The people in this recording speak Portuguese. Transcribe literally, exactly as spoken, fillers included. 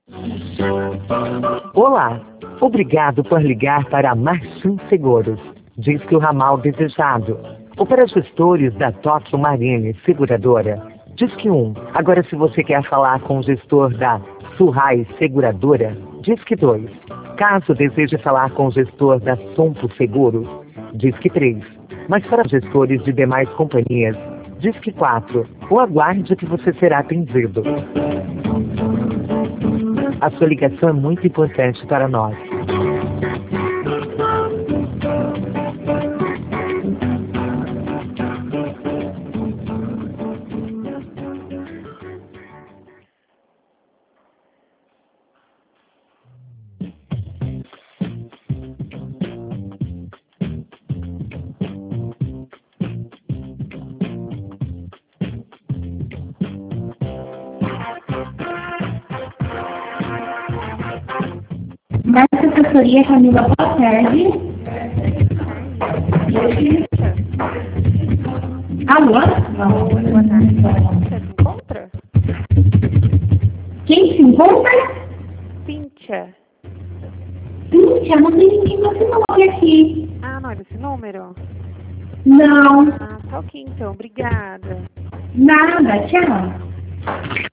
Olá, obrigado por ligar para a Marchim Seguros. Diz que o ramal desejado. Ou para gestores da Tóquio Marine Seguradora. Diz que um. Agora, se você quer falar com o gestor da Surrai Seguradora, diz que dois. Caso deseje falar com o gestor da Sompo Seguros, diz que três. Mas para gestores de demais companhias, diz que quatro. Ou aguarde que você será atendido. A sua ligação é muito importante para nós. Marca Assessoria, Camila, boa tarde. Alô? Boa tarde. Você se encontra? Quem se encontra? Cíntia. Cíntia, não tem ninguém com esse nome aqui. Ah, não é desse número? Não. Ah, tá ok então. Obrigada. Nada, tchau.